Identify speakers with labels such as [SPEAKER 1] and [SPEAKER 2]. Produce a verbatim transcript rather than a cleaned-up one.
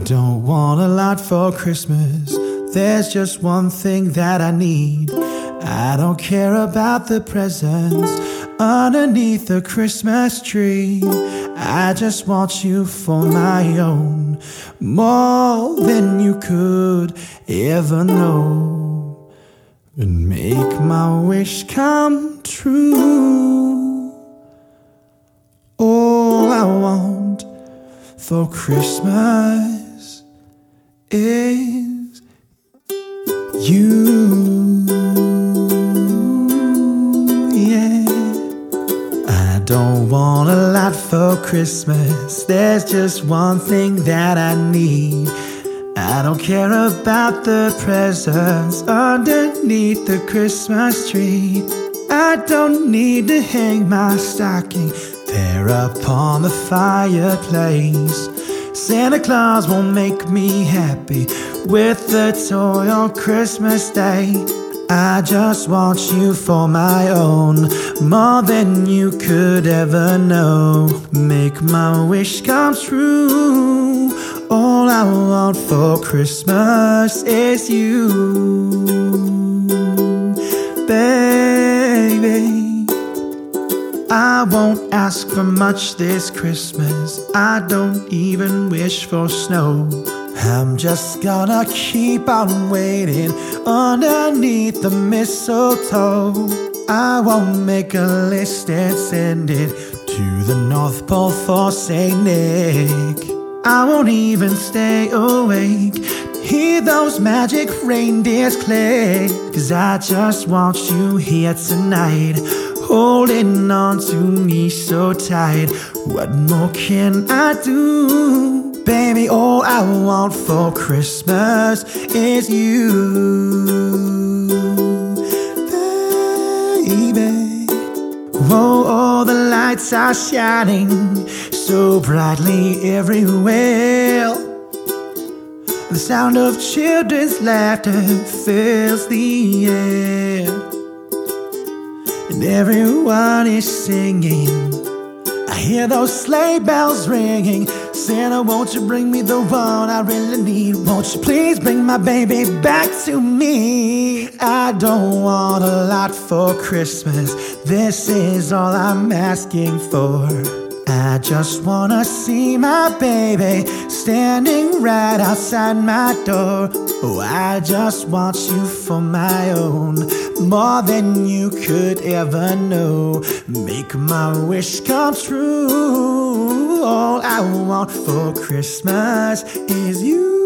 [SPEAKER 1] don't want a lot for Christmas. There's just one thing that I need. I don't care about the presents underneath the Christmas tree. I just want you for my own, more than you could ever know, and make my wish come true. All I want for Christmas is you. Yeah, I don't want a lot for Christmas. There's just one thing that I need. I don't care about the presents underneath the Christmas tree. I don't need to hang my stocking there upon the fireplace. Santa Claus won't make me happy with the toy on Christmas Day. I just want you for my own, more than you could ever know. Make my wish come true. All I want for Christmas is you, baby. I won't ask for much this Christmas. I don't even wish for snow. I'm just gonna keep on waiting underneath the mistletoe. I won't make a list and send it to the North Pole for Saint Nick. I won't even stay awake, hear those magic reindeers click, 'cause I just want you here tonight, holding on to me so tight. What more can I do? Baby, all I want for Christmas is you, baby. Whoa, all the lights are shining so brightly everywhere. The sound of children's laughter fills the air, and everyone is singing. I hear those sleigh bells ringing. Santa, won't you bring me the one I really need? Won't you please bring my baby back to me? I don't want a lot for Christmas. This is all I'm asking for. I just wanna see my baby standing right outside my door. Oh, I just want you for my own, more than you could ever know. Make my wish come true. All I want for Christmas is you.